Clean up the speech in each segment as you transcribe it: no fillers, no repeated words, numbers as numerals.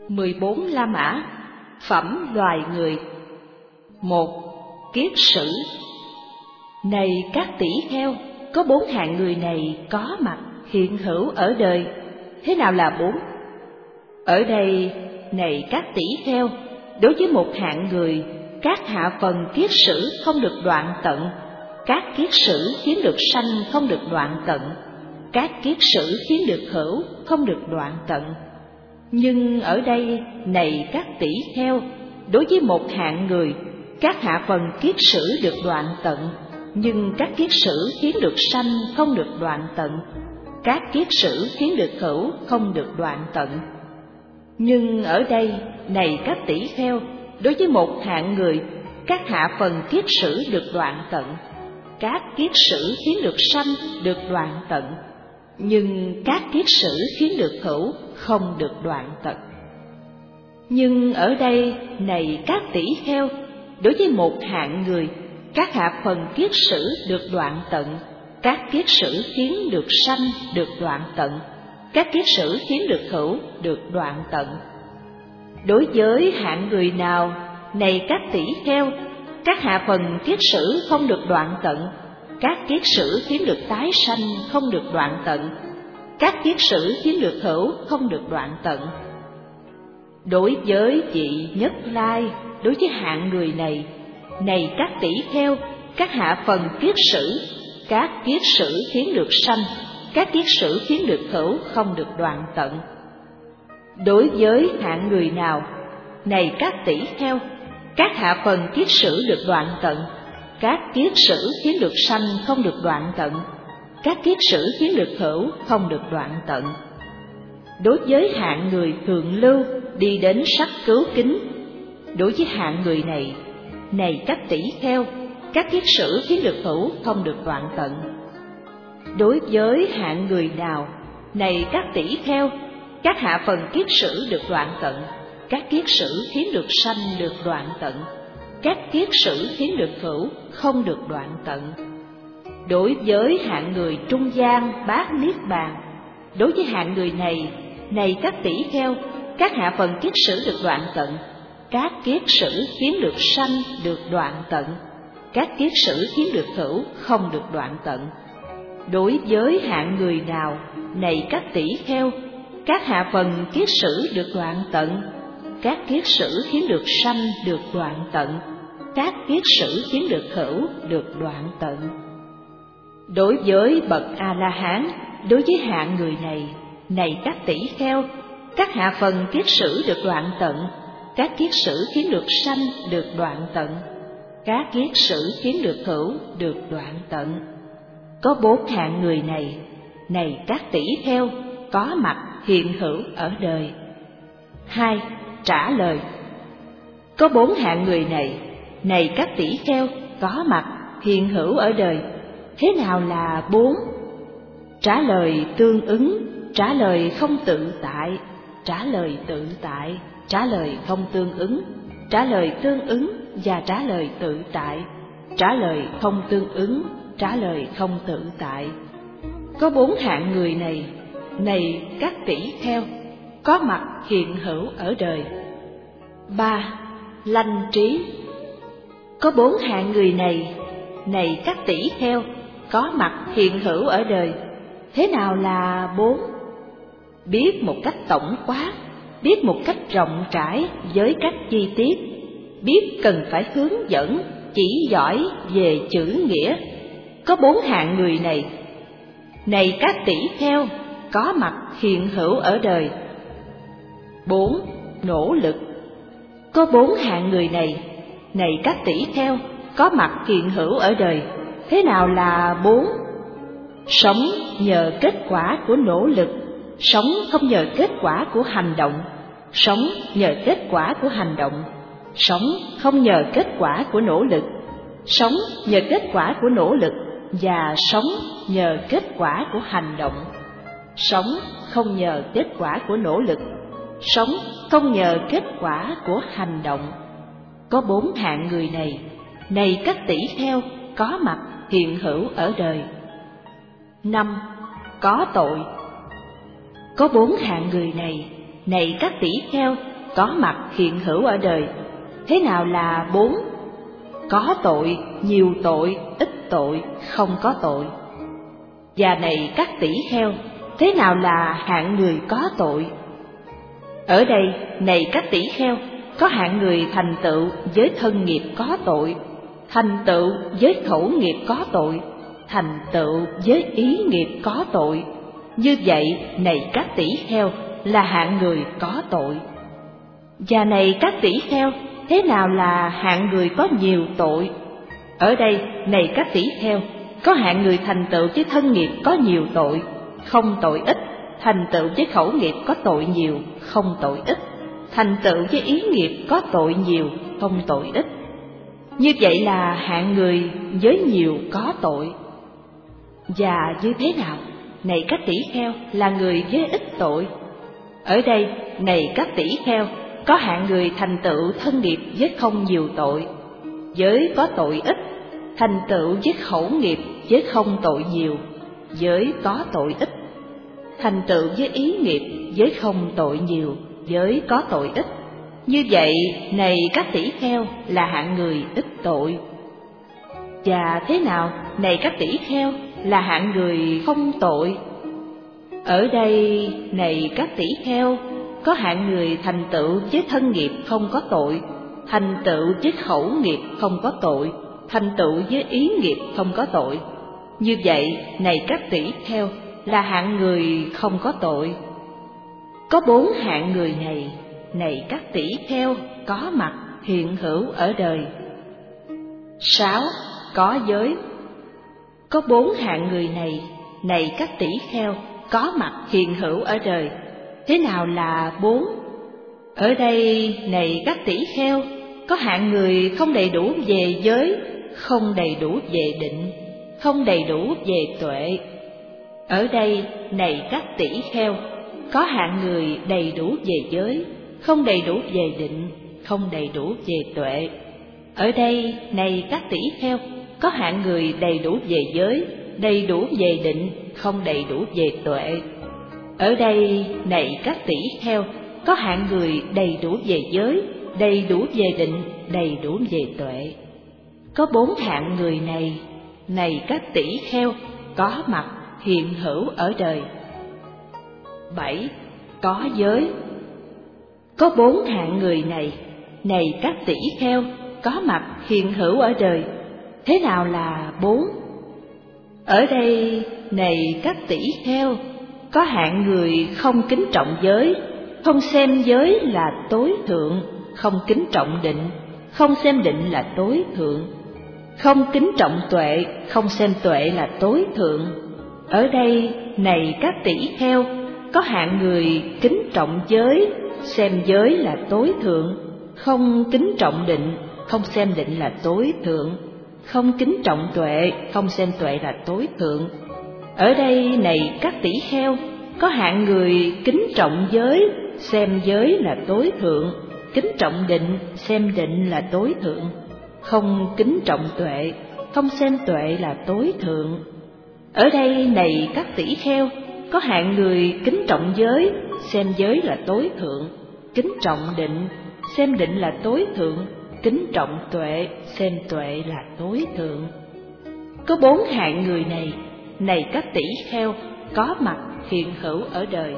14 La Mã, phẩm loài người. 1. Kiết sử. Này các tỷ kheo, có 4 hạng người này có mặt hiện hữu ở đời. Thế nào là 4? Ở đây, này các tỷ kheo, đối với một hạng người, các hạ phần kiết sử không được đoạn tận, các kiết sử khiến được sanh không được đoạn tận, các kiết sử khiến được hữu không được đoạn tận. Nhưng ở đây, này các tỷ kheo, đối với một hạng người, các hạ phần kiết sử được đoạn tận, nhưng các kiết sử khiến được sanh không được đoạn tận, các kiết sử khiến được hữu không được đoạn tận. Nhưng ở đây, này các tỷ kheo, đối với một hạng người, các hạ phần kiết sử được đoạn tận, các kiết sử khiến được sanh được đoạn tận, nhưng các kiết sử khiến được hữu không được đoạn tận. Nhưng ở đây, này các tỷ kheo, đối với một hạng người, các hạ phần kiết sử được đoạn tận, các kiết sử khiến được sanh được đoạn tận, các kiết sử khiến được hữu được đoạn tận. Đối với hạng người nào, này các tỷ kheo, các hạ phần kiết sử không được đoạn tận, các kiết sử khiến được tái sanh không được đoạn tận, các kiết sử khiến được hữu không được đoạn tận. Đối với vị Nhất Lai, đối với hạng người này, này các tỷ kheo, các hạ phần kiết sử, các kiết sử khiến được sanh, các kiết sử khiến được hữu không được đoạn tận. Đối với hạng người nào, này các tỷ kheo, các hạ phần kiết sử được đoạn tận, các kiết sử khiến được sanh không được đoạn tận, các kiết sử khiến được hữu không được đoạn tận. Đối với hạng người thượng lưu đi đến sắc cứu kính, đối với hạng người này, này các tỷ kheo, các kiết sử khiến được hữu không được đoạn tận. Đối với hạng người nào, này các tỷ kheo, các hạ phần kiết sử được đoạn tận, các kiết sử khiến được sanh được đoạn tận, các kiết sử khiến được hữu không được đoạn tận. Đối với hạng người trung gian bát niết bàn, đối với hạng người này, này các tỷ kheo, các hạ phần kiết sử được đoạn tận, các kiết sử khiến được sanh được đoạn tận, các kiết sử khiến được hữu không được đoạn tận. Đối với hạng người nào, này các tỷ kheo, các hạ phần kiết sử được đoạn tận, các kiết sử khiến được sanh được đoạn tận, các kiết sử khiến được hữu được đoạn tận. Đối với bậc A-la-hán, đối với hạng người này, này các tỷ kheo, các hạ phần kiết sử được đoạn tận, các kiết sử khiến được sanh được đoạn tận, các kiết sử khiến được hữu được đoạn tận. Có 4 hạng người này các tỷ kheo, có mặt hiện hữu ở đời. 2. Trả lời. Có 4 hạng người này các tỷ kheo, có mặt hiện hữu ở đời. Thế nào là 4? Trả lời tương ứng, trả lời không tự tại, trả lời tự tại, trả lời không tương ứng, trả lời tương ứng và trả lời tự tại, trả lời không tương ứng, trả lời không tự tại. Có 4 hạng người này các tỷ kheo, có mặt hiện hữu ở đời. 3. Lanh trí. Có 4 hạng người này các tỷ kheo, có mặt hiện hữu ở đời. Thế nào là 4? Biết một cách tổng quát, biết một cách rộng rãi với các chi tiết, biết cần phải hướng dẫn, chỉ giỏi về chữ nghĩa. Có 4 hạng người này các tỷ kheo, có mặt hiện hữu ở đời. 4. Nỗ lực. Có 4 hạng người này các tỷ kheo, có mặt hiện hữu ở đời. Thế nào là 4? Sống nhờ kết quả của nỗ lực, sống không nhờ kết quả của hành động, sống nhờ kết quả của hành động, sống không nhờ kết quả của nỗ lực, sống nhờ kết quả của nỗ lực và sống nhờ kết quả của hành động, sống không nhờ kết quả của nỗ lực, sống không nhờ kết quả của hành động. Có 4 hạng người này các tỷ kheo, có mặt hiện hữu ở đời. 5. Có tội. Có 4 hạng người này các tỷ kheo, có mặt hiện hữu ở đời. Thế nào là 4? Có tội, nhiều tội, ít tội, không có tội. Và này các tỷ kheo, thế nào là hạng người có tội? Ở đây, này các tỷ kheo, có hạng người thành tựu với thân nghiệp có tội, thành tựu với khẩu nghiệp có tội, thành tựu với ý nghiệp có tội. Như vậy, này các tỷ kheo, là hạng người có tội. Và này các tỷ kheo, thế nào là hạng người có nhiều tội? Ở đây, này các tỷ kheo, có hạng người thành tựu với thân nghiệp có nhiều tội, không tội ít, thành tựu với khẩu nghiệp có tội nhiều, không tội ít, thành tựu với ý nghiệp có tội nhiều, không tội ít. Như vậy là hạng người với nhiều có tội. Và như thế nào, này các tỷ kheo, là người với ít tội? Ở đây, này các tỷ kheo, có hạng người thành tựu thân nghiệp với không nhiều tội, với có tội ít, thành tựu với khẩu nghiệp với không tội nhiều, với có tội ít, thành tựu với ý nghiệp với không tội nhiều, với có tội ít. Như vậy, này các tỷ kheo, là hạng người ít tội. Và thế nào, này các tỷ kheo, là hạng người không tội? Ở đây, này các tỷ kheo, có hạng người thành tựu với thân nghiệp không có tội, thành tựu với khẩu nghiệp không có tội, thành tựu với ý nghiệp không có tội. Như vậy, này các tỷ kheo, là hạng người không có tội. Có 4 hạng người này, này các tỷ kheo, có mặt hiện hữu ở đời. 6. Có giới. Có 4 hạng người này, này các tỷ kheo, có mặt hiện hữu ở đời. Thế nào là 4? Ở đây, này các tỷ kheo, có hạng người không đầy đủ về giới, không đầy đủ về định, không đầy đủ về tuệ. Ở đây, này các tỷ kheo, có hạng người đầy đủ về giới, không đầy đủ về định, không đầy đủ về tuệ. Ở đây, này các tỷ kheo, có hạng người đầy đủ về giới, đầy đủ về định, không đầy đủ về tuệ. Ở đây, này các tỷ kheo, có hạng người đầy đủ về giới, đầy đủ về định, đầy đủ về tuệ. Có 4 hạng người này, này các tỷ kheo, có mặt hiện hữu ở đời. 7. Có giới. Có 4 hạng người này, này các tỷ kheo, có mặt hiện hữu ở đời. Thế nào là 4? Ở đây, này các tỷ kheo, có hạng người không kính trọng giới, không xem giới là tối thượng, không kính trọng định, không xem định là tối thượng, không kính trọng tuệ, không xem tuệ là tối thượng. Ở đây, này các tỷ kheo, có hạng người kính trọng giới, xem giới là tối thượng, không kính trọng định, không xem định là tối thượng, không kính trọng tuệ, không xem tuệ là tối thượng. Ở đây, này các tỷ kheo, có hạng người kính trọng giới, xem giới là tối thượng, kính trọng định, xem định là tối thượng, không kính trọng tuệ, không xem tuệ là tối thượng. Ở đây, này các tỷ kheo, có hạng người kính trọng giới, xem giới là tối thượng, kính trọng định, xem định là tối thượng, kính trọng tuệ, xem tuệ là tối thượng. Có 4 hạng người này, này các tỷ kheo, có mặt hiện hữu ở đời.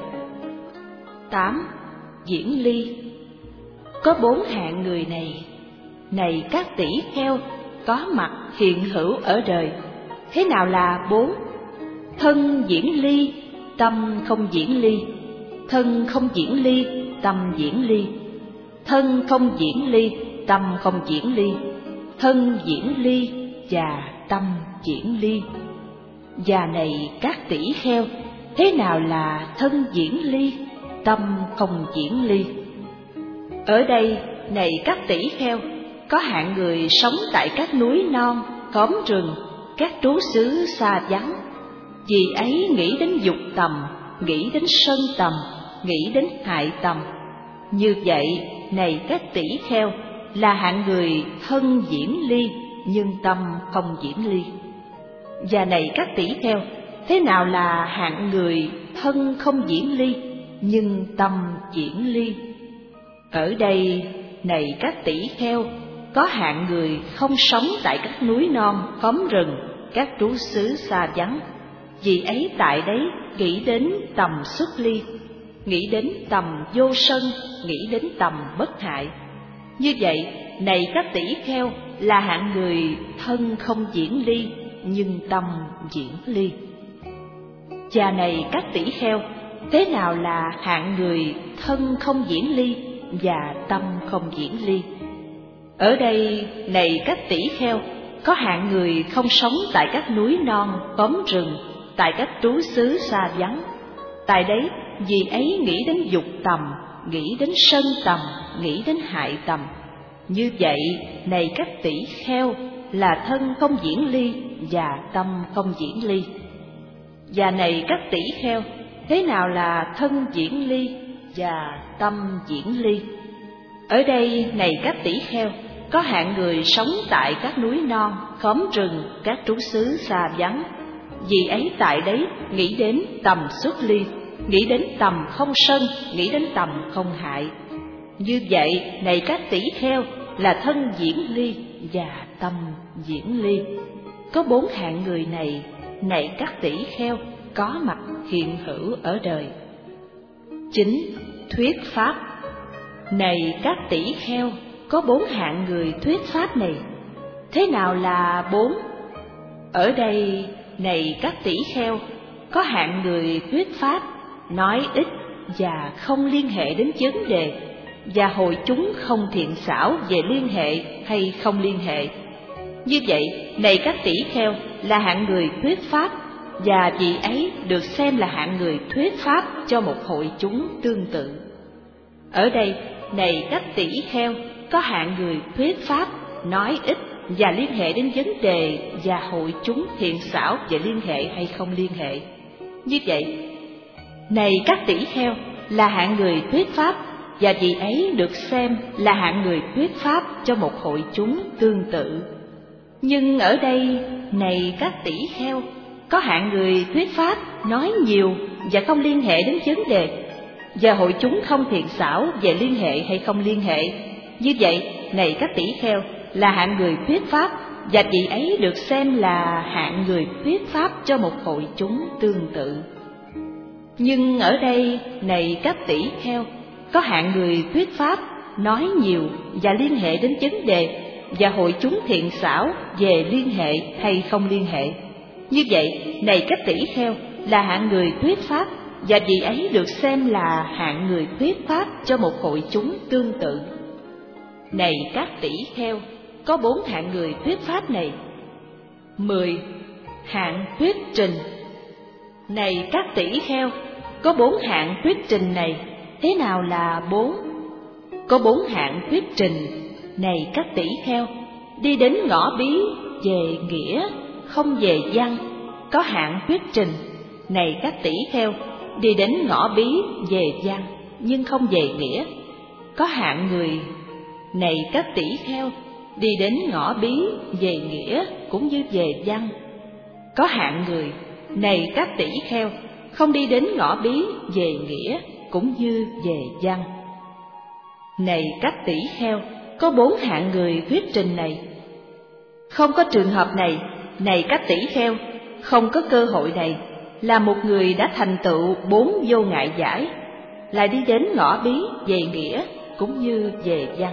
8. Diễn ly. Có 4 hạng người này, này các tỷ kheo, có mặt hiện hữu ở đời. Thế nào là 4? Thân diễn ly, tâm không diễn ly, thân không diễn ly, tâm diễn ly, thân không diễn ly, tâm không diễn ly, thân diễn ly và tâm diễn ly. Và này các tỷ kheo, thế nào là thân diễn ly, tâm không diễn ly? Ở đây, này các tỷ kheo, có hạng người sống tại các núi non, khóm rừng, các trú xứ xa vắng. Vì ấy nghĩ đến dục tầm, nghĩ đến sân tầm, nghĩ đến hại tầm. Như vậy, này các tỷ kheo, là hạng người thân diễn ly, nhưng tâm không diễn ly. Và này các tỷ kheo, thế nào là hạng người thân không diễn ly, nhưng tâm diễn ly? Ở đây, này các tỷ kheo, có hạng người không sống tại các núi non, khóm rừng, các trú xứ xa vắng. Vì ấy tại đấy nghĩ đến tầm xuất ly, nghĩ đến tầm vô sân, nghĩ đến tầm bất hại. Như vậy, này các tỷ kheo, là hạng người thân không diễn ly, nhưng tâm diễn ly. Và này các tỷ kheo, thế nào là hạng người thân không diễn ly và tâm không diễn ly? Ở đây, này các tỷ kheo, có hạng người không sống tại các núi non, khóm rừng, tại các trú xứ xa vắng. Tại đấy, vì ấy nghĩ đến dục tầm, nghĩ đến sân tầm, nghĩ đến hại tầm. Như vậy, này các tỷ kheo, là thân không diễn ly và tâm không diễn ly. Và này các tỷ kheo, thế nào là thân diễn ly và tâm diễn ly? Ở đây, này các tỷ kheo, có hạng người sống tại các núi non, khóm rừng, các trú xứ xa vắng. Vì ấy tại đấy nghĩ đến tầm xuất ly, nghĩ đến tầm không sân, nghĩ đến tầm không hại. Như vậy, này các tỷ kheo, là thân diễn ly và tâm diễn ly. Có 4 hạng người này, này các tỷ kheo, có mặt hiện hữu ở đời. 9. Thuyết pháp. Này các tỷ kheo, có 4 hạng người thuyết pháp này. Thế nào là 4? Ở đây, này các tỷ kheo, có hạng người thuyết pháp, nói ít và không liên hệ đến vấn đề, và hội chúng không thiện xảo về liên hệ hay không liên hệ. Như vậy, này các tỷ kheo, là hạng người thuyết pháp, và vị ấy được xem là hạng người thuyết pháp cho một hội chúng tương tự. Ở đây, này các tỷ kheo, có hạng người thuyết pháp, nói ít và liên hệ đến vấn đề, và hội chúng thiện xảo về liên hệ hay không liên hệ. Như vậy, này các tỷ kheo, là hạng người thuyết pháp, và vị ấy được xem là hạng người thuyết pháp cho một hội chúng tương tự. Nhưng ở đây, này các tỷ kheo, có hạng người thuyết pháp, nói nhiều và không liên hệ đến vấn đề, và hội chúng không thiện xảo về liên hệ hay không liên hệ. Như vậy, này các tỷ kheo, là hạng người thuyết pháp, và vị ấy được xem là hạng người thuyết pháp cho một hội chúng tương tự. Nhưng ở đây, này các tỷ kheo, có hạng người thuyết pháp, nói nhiều và liên hệ đến vấn đề, và hội chúng thiện xảo về liên hệ hay không liên hệ. Như vậy, này các tỷ kheo, là hạng người thuyết pháp, và vị ấy được xem là hạng người thuyết pháp cho một hội chúng tương tự. Này các tỷ kheo, có 4 hạng người thuyết pháp này. 10. Hạng thuyết trình. Này các tỷ kheo, có 4 hạng thuyết trình này. Thế nào là 4? Có 4 hạng thuyết trình, này các tỷ kheo, đi đến ngõ bí về nghĩa, không về văn. Có hạng thuyết trình, này các tỷ kheo, đi đến ngõ bí về văn, nhưng không về nghĩa. Có hạng người, này các tỷ kheo, đi đến ngõ bí về nghĩa cũng như về văn. Có hạng người, này các tỷ kheo, không đi đến ngõ bí về nghĩa cũng như về văn. Này các tỷ kheo, có 4 hạng người thuyết trình này. Không có trường hợp này, này các tỷ kheo, không có cơ hội này, là một người đã thành tựu 4 vô ngại giải, lại đi đến ngõ bí về nghĩa cũng như về văn.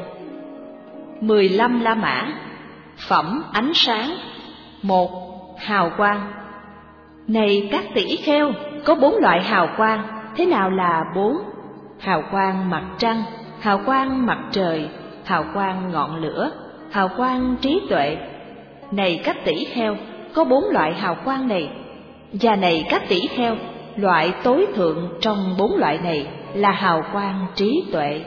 15 La Mã. Phẩm ánh sáng. 1. Hào quang. Này các tỷ kheo, có 4 loại hào quang. Thế nào là 4? Hào quang mặt trăng, hào quang mặt trời, hào quang ngọn lửa, hào quang trí tuệ. Này các tỷ kheo, có 4 loại hào quang này. Và này các tỷ kheo, loại tối thượng trong 4 loại này là hào quang trí tuệ.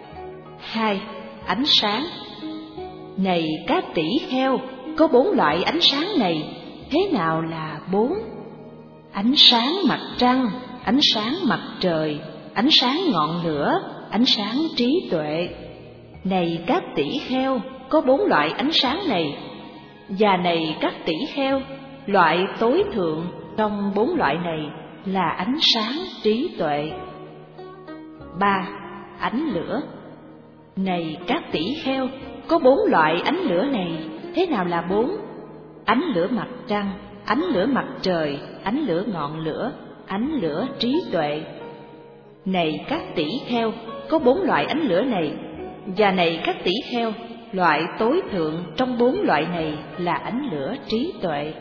2. Ánh sáng. Này các tỷ kheo, có 4 loại ánh sáng này. Thế nào là 4? Ánh sáng mặt trăng, ánh sáng mặt trời, ánh sáng ngọn lửa, ánh sáng trí tuệ. Này các tỷ kheo, có 4 loại ánh sáng này. Và này các tỷ kheo, loại tối thượng trong 4 loại này là ánh sáng trí tuệ. 3. Ánh lửa. Này các tỷ kheo, có 4 loại ánh lửa này, thế nào là 4? Ánh lửa mặt trăng, ánh lửa mặt trời, ánh lửa ngọn lửa, ánh lửa trí tuệ. Này các tỷ kheo, có 4 loại ánh lửa này, và này các tỷ kheo, loại tối thượng trong 4 loại này là ánh lửa trí tuệ.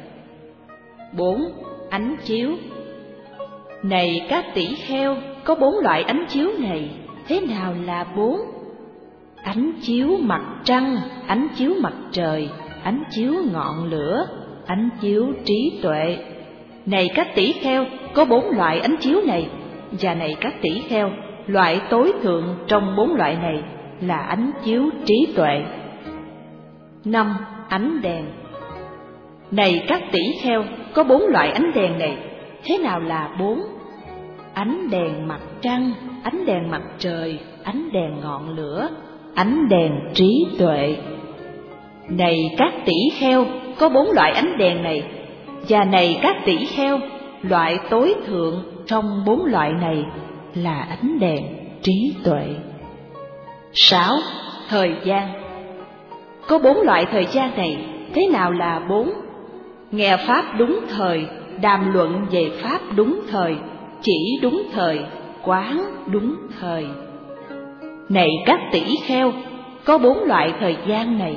4. Ánh chiếu. Này các tỷ kheo, có 4 loại ánh chiếu này, thế nào là 4? Ánh chiếu mặt trăng, ánh chiếu mặt trời, ánh chiếu ngọn lửa, ánh chiếu trí tuệ. Này các tỷ kheo, có 4 loại ánh chiếu này, và này các tỷ kheo, loại tối thượng trong 4 loại này là ánh chiếu trí tuệ. 5. Ánh đèn. Này các tỷ kheo, có 4 loại ánh đèn này, thế nào là 4? Ánh đèn mặt trăng, ánh đèn mặt trời, ánh đèn ngọn lửa, ánh đèn trí tuệ. Này các tỷ kheo, có 4 loại ánh đèn này, và này các tỷ kheo, loại tối thượng trong 4 loại này là ánh đèn trí tuệ. 6. Thời gian. Có 4 loại thời gian này, thế nào là 4? Nghe pháp đúng thời, đàm luận về pháp đúng thời, chỉ đúng thời, quán đúng thời. Này các tỷ kheo, có 4 loại thời gian này.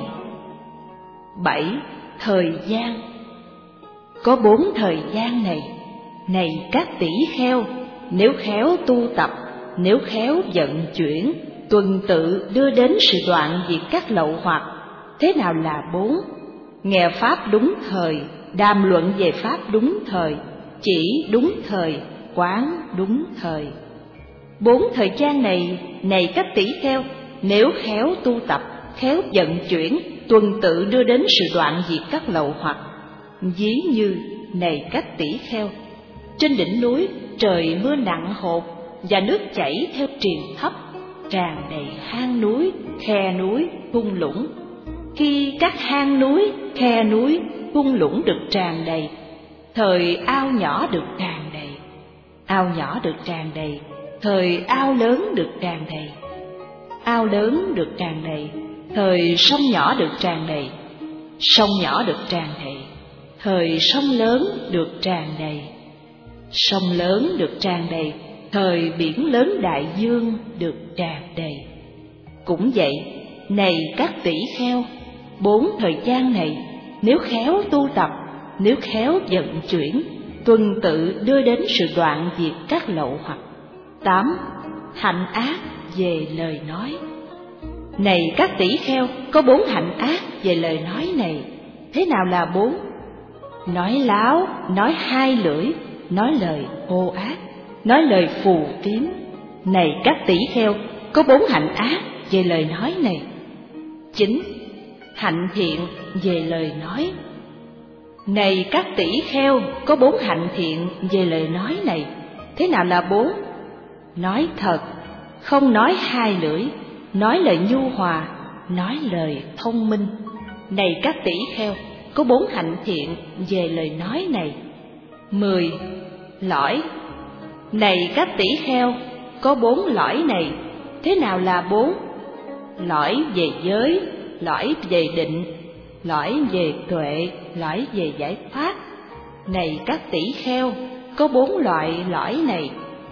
7. Thời gian. Có 4 thời gian này, này các tỷ kheo, nếu khéo tu tập, nếu khéo vận chuyển, tuần tự đưa đến sự đoạn diệt các lậu hoặc, thế nào là 4? Nghe pháp đúng thời, đàm luận về pháp đúng thời, chỉ đúng thời, quán đúng thời. 4 thời gian này, này các tỷ kheo, nếu khéo tu tập, khéo vận chuyển, tuần tự đưa đến sự đoạn diệt các lậu hoặc. Ví như, này các tỷ kheo, trên đỉnh núi trời mưa nặng hột và nước chảy theo triền thấp, tràn đầy hang núi, khe núi, thung lũng. Khi các hang núi, khe núi, thung lũng được tràn đầy, thời ao nhỏ được tràn đầy. Ao nhỏ được tràn đầy, thời ao lớn được tràn đầy. Ao lớn được tràn đầy, thời sông nhỏ được tràn đầy. Sông nhỏ được tràn đầy, thời sông lớn được tràn đầy. Sông lớn được tràn đầy, thời biển lớn đại dương được tràn đầy. Cũng vậy, này các tỷ kheo, 4 thời gian này, nếu khéo tu tập, nếu khéo vận chuyển, tuần tự đưa đến sự đoạn diệt các lậu hoặc. 8. Hạnh ác về lời nói. Này các tỷ kheo, có 4 hạnh ác về lời nói này, thế nào là 4? Nói láo, nói hai lưỡi, nói lời ô ác, nói lời phù phiếm. Này các tỷ kheo, có 4 hạnh ác về lời nói này. 9. Hạnh thiện về lời nói. Này các tỷ kheo, có 4 hạnh thiện về lời nói này, thế nào là 4? Nói thật, không nói hai lưỡi, nói lời nhu hòa, nói lời thông minh. Này các tỷ kheo, có 4 hạnh thiện về lời nói này. 10. Lõi. Này các tỷ kheo, có 4 lõi này, thế nào là 4? Lõi về giới, lõi về định, lõi về tuệ, lõi về giải thoát. Này các tỷ kheo, có 4 loại lõi này.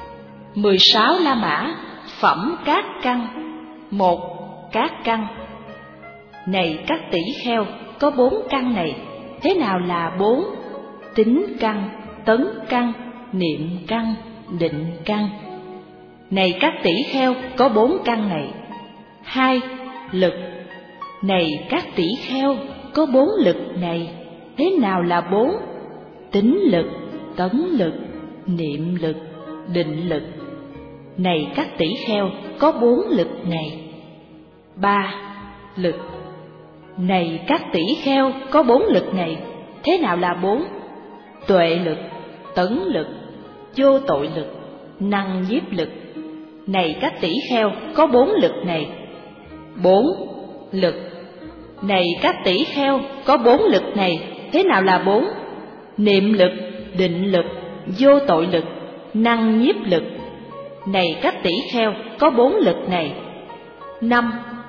16 la mã, phẩm các căn. 1. Các căn. Này các tỷ kheo, có 4 căn này, thế nào là 4? Tính căn, tấn căn, niệm căn, định căn. Này các tỷ kheo, có 4 căn này. 2. Lực. Này các tỷ kheo, có 4 lực này, thế nào là 4? Tính lực, tấn lực, niệm lực, định lực. Này các tỷ kheo, có 4 lực này. 3. Lực. Này các tỷ kheo, có 4 lực này, thế nào là 4? Tuệ lực, tấn lực, vô tội lực, năng nhiếp lực. Này các tỷ kheo, có 4 lực này. 4. Lực. Này các tỷ kheo, có 4 lực này, thế nào là 4? Niệm lực, định lực, vô tội lực, năng nhiếp lực. Này các tỷ kheo, có 4 lực này. 5.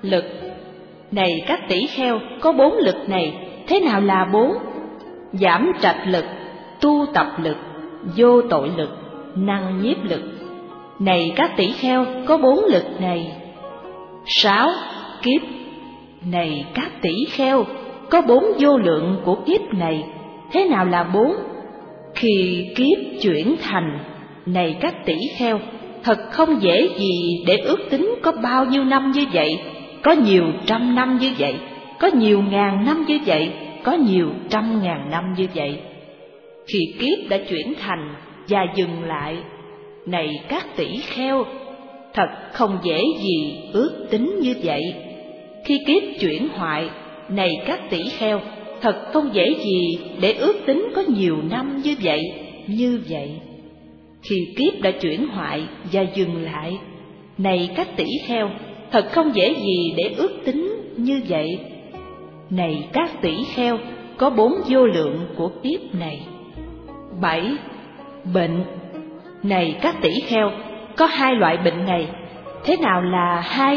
Lực. Này các tỷ kheo, có 4 lực này, thế nào là 4? Giảm trạch lực, tu tập lực, vô tội lực, năng nhiếp lực. Này các tỷ kheo, có 4 lực này. 6. Kiếp. Này các tỷ kheo, có 4 vô lượng của kiếp này, thế nào là 4? Khi kiếp chuyển thành. Này các tỷ kheo, thật không dễ gì để ước tính có bao nhiêu năm như vậy, có nhiều trăm năm như vậy, có nhiều ngàn năm như vậy, có nhiều trăm ngàn năm như vậy. Khi kiếp đã chuyển thành và dừng lại, này các tỷ kheo, thật không dễ gì ước tính như vậy. Khi kiếp chuyển hoại, này các tỷ kheo, thật không dễ gì để ước tính có nhiều năm như vậy, như vậy. Khi kiếp đã chuyển hoại và dừng lại, này các tỷ kheo, thật không dễ gì để ước tính như vậy. Này các tỷ kheo, có 4 vô lượng của kiếp này. 7. Bệnh. Này các tỷ kheo, có 2 loại bệnh này, thế nào là 2?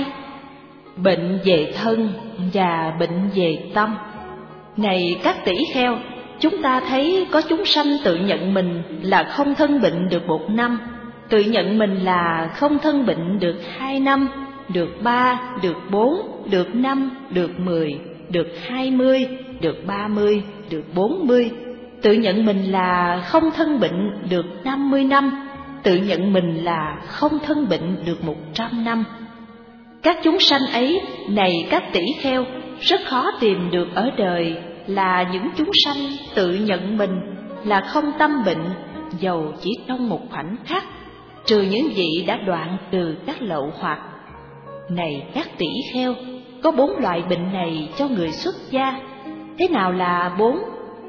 Bệnh về thân và bệnh về tâm. Này các tỷ kheo, chúng ta thấy có chúng sanh tự nhận mình là không thân bệnh được 1 năm, tự nhận mình là không thân bệnh được 2 năm, được 3, được 4, được 5, được 10, được 20, được 30, được 40, tự nhận mình là không thân bệnh được 50 năm, tự nhận mình là không thân bệnh được 100 năm. Các chúng sanh ấy, này các tỷ kheo, rất khó tìm được ở đời là những chúng sanh tự nhận mình là không tâm bệnh, dầu chỉ trong một khoảnh khắc, trừ những vị đã đoạn từ các lậu hoặc. Này các tỷ kheo, có 4 loại bệnh này cho người xuất gia, thế nào là 4?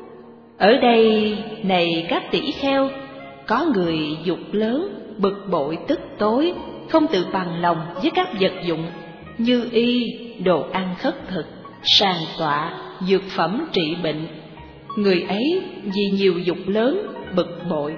Ở đây, này các tỷ kheo, có người dục lớn, bực bội tức tối, không tự bằng lòng với các vật dụng như y, đồ ăn khất thực, sàn tọa, dược phẩm trị bệnh. Người ấy vì nhiều dục lớn, bực bội.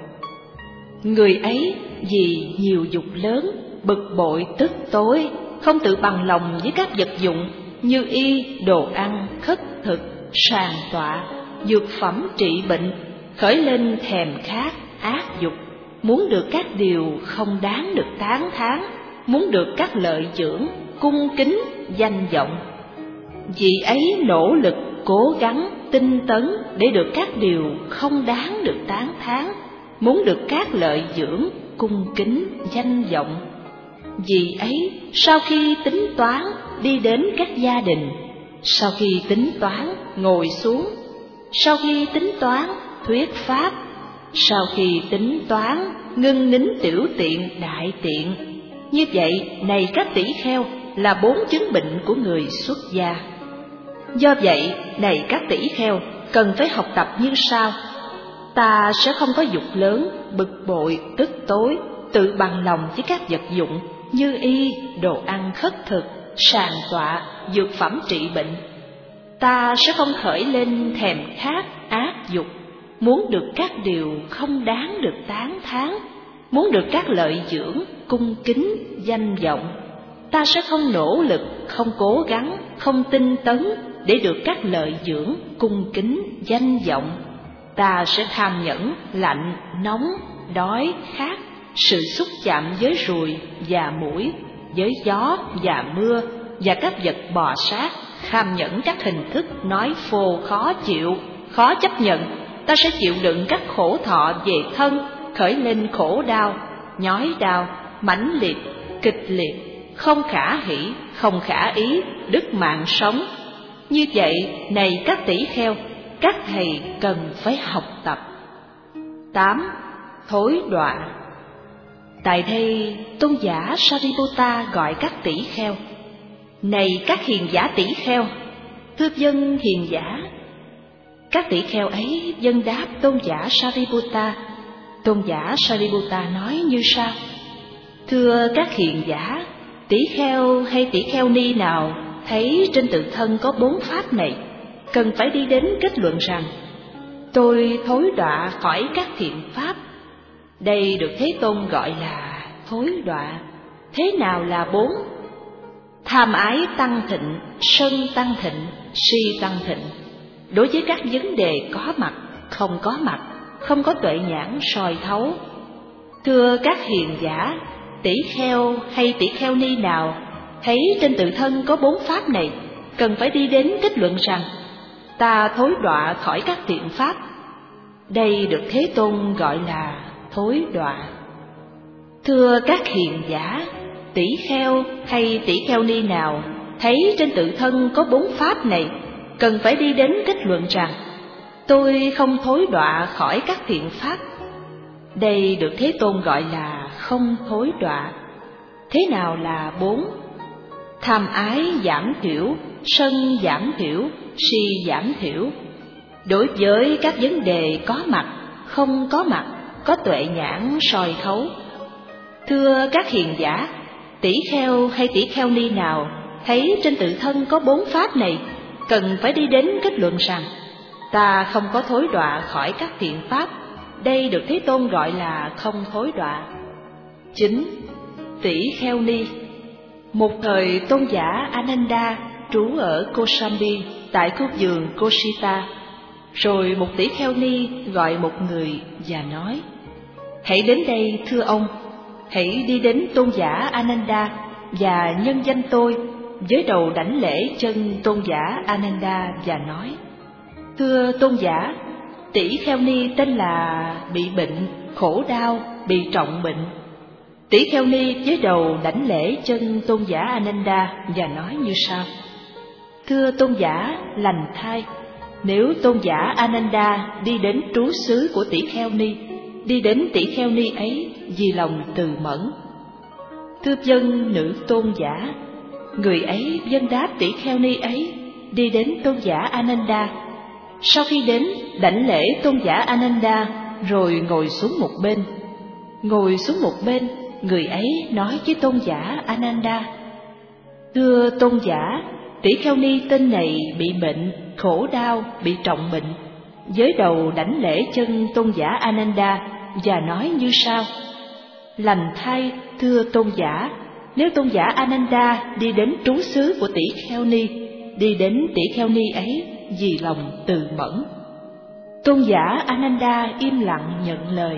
Người ấy vì nhiều dục lớn, bực bội tức tối, không tự bằng lòng với các vật dụng như y, đồ ăn khất thực, sàn tọa, dược phẩm trị bệnh, khởi lên thèm khát, ác dục, muốn được các điều không đáng được tán thán, muốn được các lợi dưỡng, cung kính, danh vọng. Vì ấy nỗ lực, cố gắng, tinh tấn để được các điều không đáng được tán thán, muốn được các lợi dưỡng, cung kính, danh vọng. Vì ấy, sau khi tính toán, đi đến các gia đình, sau khi tính toán, ngồi xuống, sau khi tính toán, thuyết pháp, sau khi tính toán, ngưng nín tiểu tiện, đại tiện. Như vậy, này các tỷ kheo, là 4 chứng bệnh của người xuất gia. Do vậy, này các tỷ kheo, cần phải học tập như sau. Ta sẽ không có dục lớn, bực bội, tức tối, tự bằng lòng với các vật dụng như y, đồ ăn khất thực, sàn tọa, dược phẩm trị bệnh. Ta sẽ không khởi lên thèm khát, ác dục, muốn được các điều không đáng được tán thán, muốn được các lợi dưỡng, cung kính, danh vọng. Ta sẽ không nỗ lực, không cố gắng, không tinh tấn để được các lợi dưỡng, cung kính, danh vọng. Ta sẽ tham nhẫn, lạnh, nóng, đói, khát, sự xúc chạm với ruồi và muỗi, với gió và mưa và các vật bò sát, tham nhẫn các hình thức nói phô khó chịu, khó chấp nhận. Ta sẽ chịu đựng các khổ thọ về thân, khởi lên khổ đau, nhói đau, mãnh liệt, kịch liệt, không khả hỷ, không khả ý, đứt mạng sống. Như vậy, này các tỷ kheo, các thầy cần phải học tập. 8. Thối đọa. Tại đây, tôn giả Sariputta gọi các tỷ kheo: Này các hiền giả tỷ kheo, thưa dân hiền giả. Các tỷ kheo ấy vâng đáp tôn giả Sariputta. Tôn giả Sariputta nói như sau: Thưa các hiền giả, tỷ kheo hay tỷ kheo ni nào thấy trên tự thân có 4 pháp này, cần phải đi đến kết luận rằng tôi thối đọa khỏi các thiện pháp. Đây được Thế Tôn gọi là thối đọa. Thế nào là 4? Tham ái tăng thịnh, sân tăng thịnh, si tăng thịnh. Đối với các vấn đề có mặt, không có tuệ nhãn soi thấu. Thưa các hiền giả, tỷ kheo hay tỷ kheo ni nào thấy trên tự thân có 4 pháp này, cần phải đi đến kết luận rằng ta thối đọa khỏi các thiện pháp. Đây được Thế Tôn gọi là thối đọa. Thưa các hiền giả, tỷ kheo hay tỷ kheo ni nào thấy trên tự thân có 4 pháp này, cần phải đi đến kết luận rằng tôi không thối đọa khỏi các thiện pháp. Đây được Thế Tôn gọi là không thối đọa. Thế nào là 4? Tham ái giảm thiểu, sân giảm thiểu, si giảm thiểu. Đối với các vấn đề có mặt, không có mặt, có tuệ nhãn soi thấu. Thưa các hiền giả, tỷ kheo hay tỷ kheo ni nào thấy trên tự thân có 4 pháp này, cần phải đi đến kết luận rằng ta không có thối đọa khỏi các thiện pháp. Đây được Thế Tôn gọi là không thối đọa. 9. Tỷ kheo ni. Một thời tôn giả Ananda trú ở Kosambi tại khu vườn Kosita. Rồi một tỷ kheo ni gọi một người và nói: hãy đến đây thưa ông, hãy đi đến tôn giả Ananda và nhân danh tôi, với đầu đảnh lễ chân tôn giả Ananda và nói: thưa tôn giả, tỷ kheo ni tên là bị bệnh, khổ đau, bị trọng bệnh. Tỷ kheo ni với đầu đảnh lễ chân tôn giả Ananda và nói như sau: thưa tôn giả lành thai, nếu tôn giả Ananda đi đến trú xứ của tỷ kheo ni, đi đến tỷ kheo ni ấy vì lòng từ mẫn. Thưa vâng nữ tôn giả. Người ấy vâng đáp tỷ kheo ni ấy, đi đến tôn giả Ananda. Sau khi đến, đảnh lễ tôn giả Ananda rồi ngồi xuống một bên. Ngồi xuống một bên, người ấy nói với tôn giả Ananda: thưa tôn giả, tỷ kheo ni tên này bị bệnh, khổ đau, bị trọng bệnh. Với đầu đảnh lễ chân tôn giả Ananda và nói như sau: lành thay thưa tôn giả, nếu tôn giả Ananda đi đến trú xứ của tỷ kheo ni, đi đến tỷ kheo ni ấy vì lòng từ mẫn. Tôn giả Ananda im lặng nhận lời.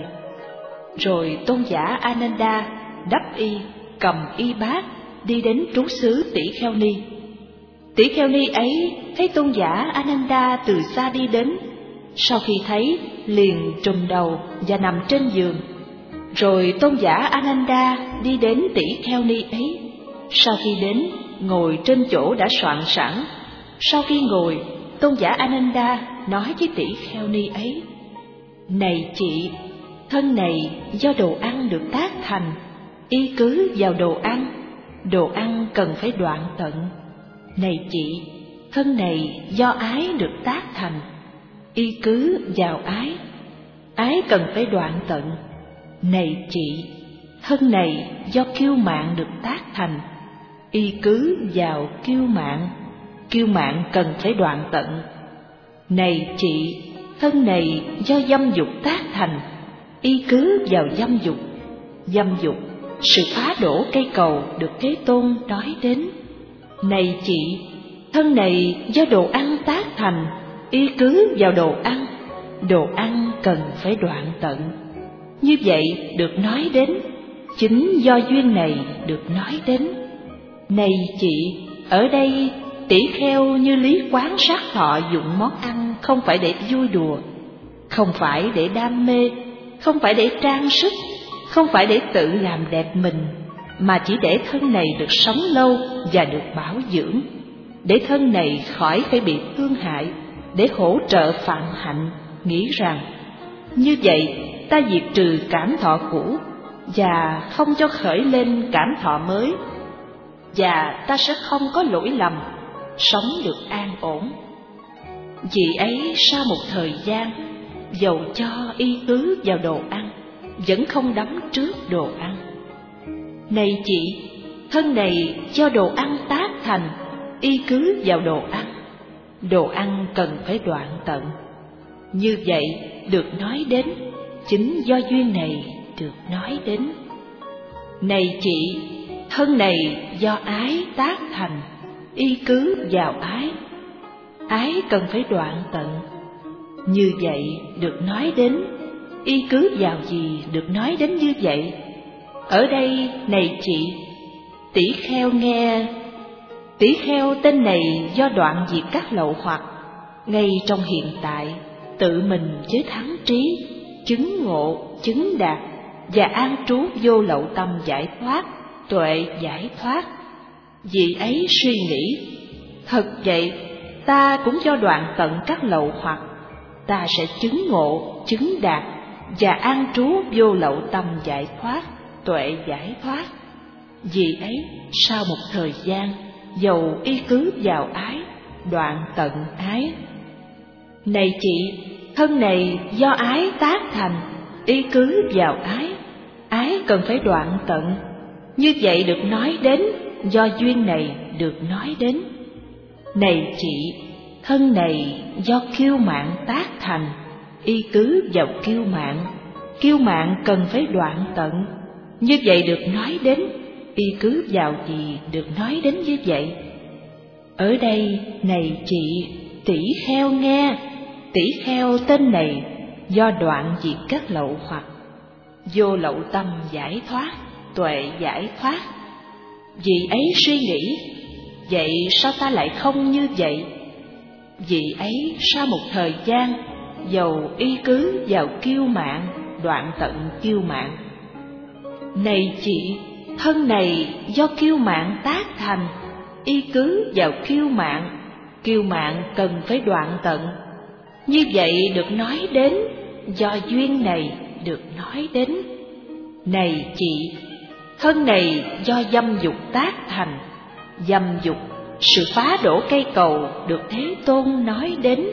Rồi tôn giả Ananda đắp y, cầm y bát, đi đến trú xứ tỷ kheo ni. Tỷ kheo ni ấy thấy tôn giả Ananda từ xa đi đến, sau khi thấy liền trùm đầu và nằm trên giường. Rồi tôn giả Ananda đi đến tỷ kheo ni ấy, sau khi đến ngồi trên chỗ đã soạn sẵn. Sau khi ngồi, tôn giả Ananda nói với tỷ kheo ni ấy: này chị, thân này do đồ ăn được tác thành, y cứ vào đồ ăn cần phải đoạn tận. Này chị, thân này do ái được tác thành, y cứ vào ái cần phải đoạn tận. Này chị, thân này do kiêu mạn được tác thành, y cứ vào kiêu mạn cần phải đoạn tận. Này chị, thân này do dâm dục tác thành, y cứ vào dâm dục, sự phá đổ cây cầu được Thế Tôn nói đến. Này chị, thân này do đồ ăn tác thành, y cứ vào đồ ăn cần phải đoạn tận. Như vậy được nói đến, chính do duyên này được nói đến. Này chị, ở đây tỷ kheo như lý quán sát thọ dụng món ăn không phải để vui đùa, không phải để đam mê, không phải để trang sức, không phải để tự làm đẹp mình, mà chỉ để thân này được sống lâu và được bảo dưỡng, để thân này khỏi phải bị thương hại, để hỗ trợ phạm hạnh, nghĩ rằng như vậy ta diệt trừ cảm thọ cũ và không cho khởi lên cảm thọ mới, và ta sẽ không có lỗi lầm, sống được an ổn. Vì ấy sau một thời gian, dầu cho y cứ vào đồ ăn, vẫn không đắm trước đồ ăn. Này chị, thân này do đồ ăn tác thành, y cứ vào đồ ăn cần phải đoạn tận. Như vậy được nói đến, chính do duyên này được nói đến. Này chị, thân này do ái tác thành, y cứ vào ái. Ái cần phải đoạn tận. Như vậy được nói đến, y cứ vào gì được nói đến như vậy. Ở đây này chị, tỷ kheo nghe. Tỷ kheo tên này do đoạn diệt các lậu hoặc, ngay trong hiện tại tự mình với thắng trí, chứng ngộ, chứng đạt và an trú vô lậu tâm giải thoát, tuệ giải thoát. Vì ấy suy nghĩ, thật vậy, ta cũng do đoạn tận các lậu hoặc, ta sẽ chứng ngộ, chứng đạt và an trú vô lậu tâm giải thoát, tuệ giải thoát. Vì ấy sau một thời gian, dầu y cứ vào ái, đoạn tận ái. Này chị, thân này do ái tác thành, y cứ vào ái. Ái cần phải đoạn tận. Như vậy được nói đến, do duyên này được nói đến. Này chị, thân này do kiêu mạn tác thành, y cứ vào kiêu mạn. Kiêu mạn cần phải đoạn tận. Như vậy được nói đến, y cứ vào gì được nói đến như vậy. Ở đây này chị, tỷ kheo nghe. Tỷ kheo tên này do đoạn diệt các lậu hoặc, vô lậu tâm giải thoát, tuệ giải thoát. Vì ấy suy nghĩ, vậy sao ta lại không như vậy? Vì ấy sau một thời gian, dầu y cứ vào kiêu mạn, đoạn tận kiêu mạn. Này chị, thân này do kiêu mạn tác thành, y cứ vào kiêu mạn. Kiêu mạn cần phải đoạn tận. Như vậy được nói đến, do duyên này được nói đến. Này chị, thân này do dâm dục tác thành. Dâm dục, sự phá đổ cây cầu được Thế Tôn nói đến.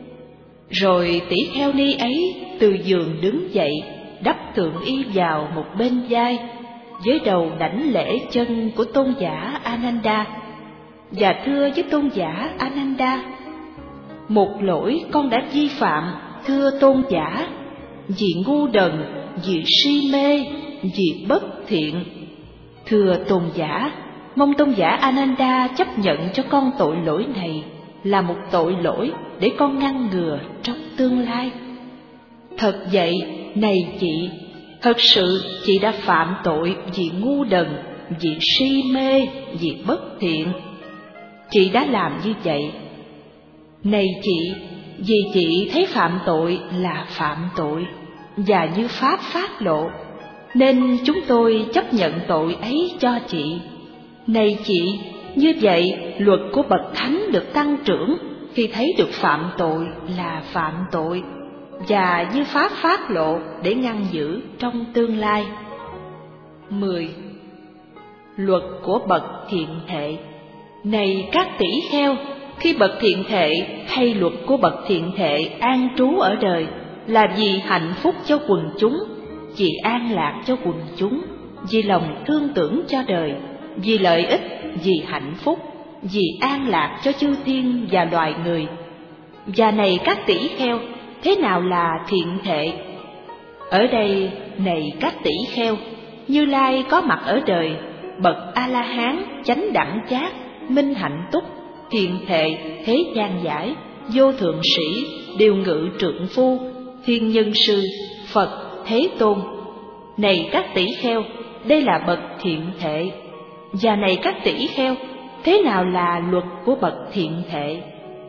Rồi tỷ kheo ni ấy từ giường đứng dậy, đắp thượng y vào một bên vai, với đầu đảnh lễ chân của tôn giả Ananda, và thưa với tôn giả Ananda: một lỗi con đã vi phạm, thưa tôn giả, vì ngu đần, vì si mê, vì bất thiện. Thưa tôn giả, mong tôn giả Ananda chấp nhận cho con tội lỗi này là một tội lỗi để con ngăn ngừa trong tương lai. Thật vậy, này chị, thật sự chị đã phạm tội vì ngu đần, vì si mê, vì bất thiện. Chị đã làm như vậy. Này chị, vì chị thấy phạm tội là phạm tội, và như Pháp phát lộ, nên chúng tôi chấp nhận tội ấy cho chị. Này chị, như vậy luật của bậc thánh được tăng trưởng khi thấy được phạm tội là phạm tội, và như Pháp phát lộ để ngăn giữ trong tương lai. 10. Luật của bậc thiện thệ. Này các tỷ kheo, khi bậc thiện thệ hay luật của bậc thiện thệ an trú ở đời là vì hạnh phúc cho quần chúng, vì an lạc cho quần chúng, vì lòng thương tưởng cho đời, vì lợi ích, vì hạnh phúc, vì an lạc cho chư thiên và loài người. Và này các tỷ kheo, thế nào là thiện thệ? Ở đây, này các tỷ kheo, Như Lai có mặt ở đời, bậc A-la-hán, chánh đẳng giác, minh hạnh túc, thiện thệ, thế gian giải, vô thượng sĩ, điều ngự trượng phu, thiên nhân sư, Phật, Thế Tôn. Này các tỷ kheo, đây là bậc thiện thệ. Và này các tỷ kheo, thế nào là luật của bậc thiện thệ?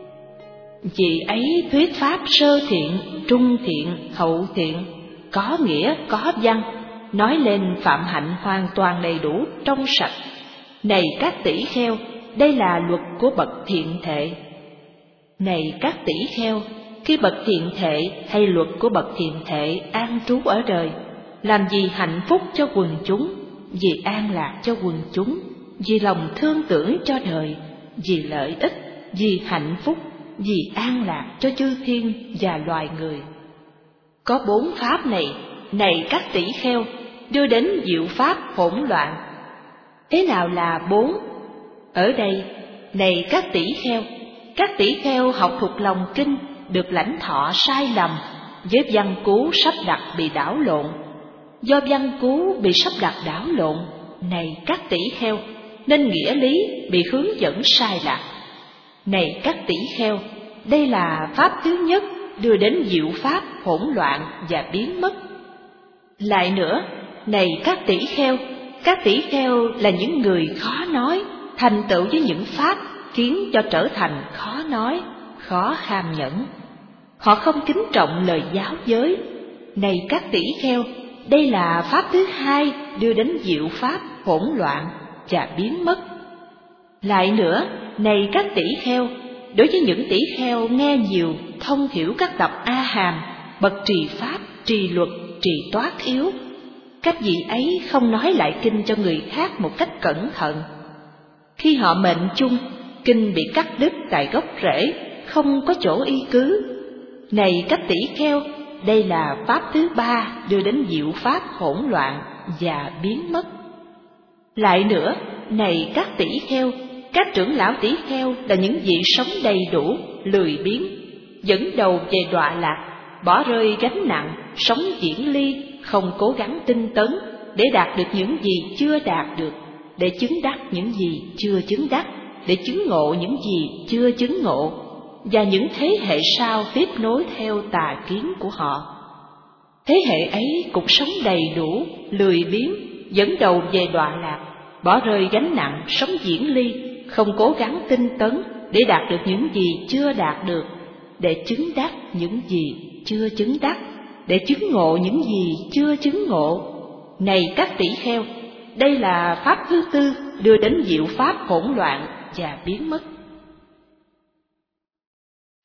Vì ấy thuyết pháp sơ thiện, trung thiện, hậu thiện, có nghĩa, có văn, nói lên phạm hạnh hoàn toàn đầy đủ, trong sạch. Này các tỷ kheo, đây là luật của bậc thiện thệ. Này các tỷ kheo, khi bậc thiện thệ hay luật của bậc thiện thệ an trú ở đời, làm vì hạnh phúc cho quần chúng, vì an lạc cho quần chúng, vì lòng thương tưởng cho đời, vì lợi ích, vì hạnh phúc, vì an lạc cho chư thiên và loài người. Có 4 pháp này, này các tỷ kheo, đưa đến diệu pháp hỗn loạn. Thế nào là 4? Ở đây, này các tỷ kheo học thuộc lòng kinh được lãnh thọ sai lầm, với văn cú sắp đặt bị đảo lộn. Do văn cú bị sắp đặt đảo lộn, này các tỷ kheo, nên nghĩa lý bị hướng dẫn sai lạc. Này các tỷ kheo, đây là pháp thứ nhất đưa đến diệu pháp hỗn loạn và biến mất. Lại nữa, này các tỷ kheo là những người khó nói, thành tựu với những pháp khiến cho trở thành khó nói, khó kham nhẫn. Họ không kính trọng lời giáo giới. Này các tỷ kheo, đây là pháp thứ hai đưa đến diệu pháp hỗn loạn và biến mất. Lại nữa, này các tỷ kheo, đối với những tỷ kheo nghe nhiều, thông hiểu các tập A Hàm, bậc trì pháp, trì luật, trì toát yếu, các vị ấy không nói lại kinh cho người khác một cách cẩn thận. Khi họ mệnh chung, kinh bị cắt đứt tại gốc rễ, không có chỗ y cứ. Này các tỷ kheo, đây là pháp thứ ba đưa đến diệu pháp hỗn loạn và biến mất. Lại nữa, này các tỷ kheo, các trưởng lão tỷ kheo là những vị sống đầy đủ, lười biếng, dẫn đầu về đọa lạc, bỏ rơi gánh nặng, sống diễn ly, không cố gắng tinh tấn để đạt được những gì chưa đạt được, để chứng đắc những gì chưa chứng đắc, để chứng ngộ những gì chưa chứng ngộ, và những thế hệ sau tiếp nối theo tà kiến của họ. Thế hệ ấy cũng sống đầy đủ, lười biếng, dẫn đầu về đọa lạc, bỏ rơi gánh nặng, sống diễn ly, không cố gắng tinh tấn để đạt được những gì chưa đạt được, để chứng đắc những gì chưa chứng đắc, để chứng ngộ những gì chưa chứng ngộ. Này các tỷ kheo, đây là pháp thứ tư đưa đến diệu pháp hỗn loạn và biến mất.